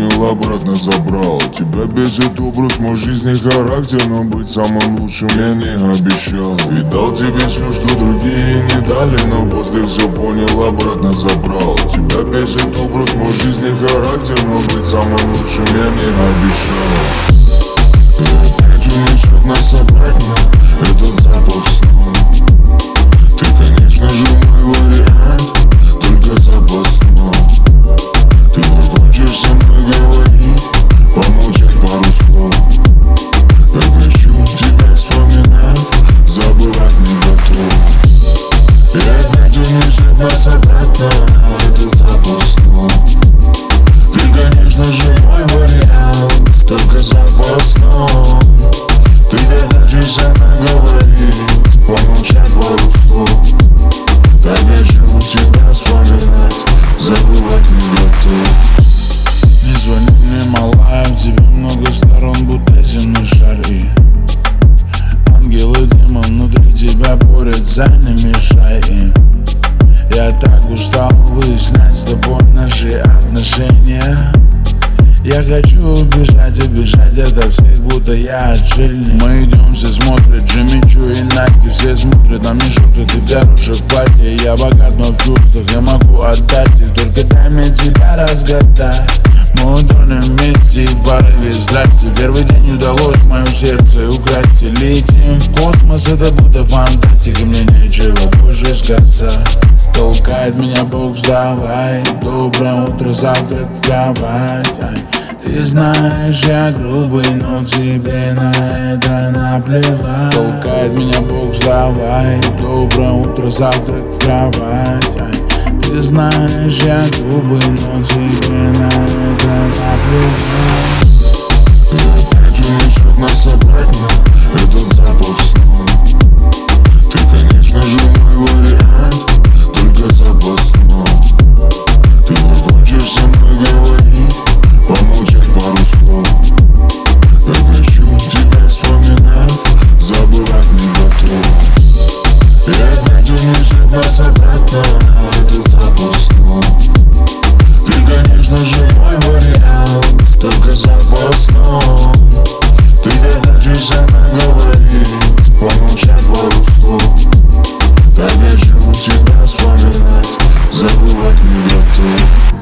понял, обратно забрал. Тебя бесит образ, мой жизни характер, но быть самым лучшим я не обещал. И дал тебе все, что другие не дали, но после все понял, обратно забрал. Тебя бесит образ, мой жизни характер, но быть самым лучшим я не обещал. И опять унесет нас обратно этот запах сна. Ты, конечно же, мой вариант, только запасной. Ты не хочешь со мной говорить, помолчать пару слов. Я хочу тебя вспоминать, забывать не готов. И опять унесет нас обратно этот запах снов. Ты, конечно же, мой вариант, только запасной. Ты не хочешь со мной говорить, помолчать пару слов. Так хочу тебя вспоминать, забывать не готов. Не звони мне, малая, в тебе много сторон, будто земной шар. И ангел и демон внутри тебя борются, не мешай им. Я так устал выяснять с тобой наши отношения. Я хочу убежать ото всех, будто я отшельник. Мы идем, все смотрят, Джимми Чу и Найки. Все смотрят на мне шорты, ты в хороших платьях. Я богат, но в чувствах я могу отдать их. Только дай мне тебя разгадать. Мы утонем вместе в порыве страсти. Первый день удалось мое сердце украсть. И летим в космос, это будто фантастика. Мне нечего больше сказать. Толкает меня Бог, вставай. Доброе утро, завтрак в кровать. Ты знаешь, я грубый, но тебе на это наплевать. Толкает меня Бог, вставай. Доброе утро, завтрак в кровать. Ты знаешь, я грубый, но тебе на это наплевать. И опять унесет нас обратно этот запах сна. Ты, конечно же, мой вариант, только запасной. Ты не хочешь со мной говорить, помолчать пару слов. Я хочу тебя вспоминать, забывать не готов. И опять унесет нас обратно этот запах снов. Ты, конечно же, мой вариант, только запасной. Ты не хочешь со мной говорить, помолчать пару слов. Так хочу тебя вспоминать, забывать не готов.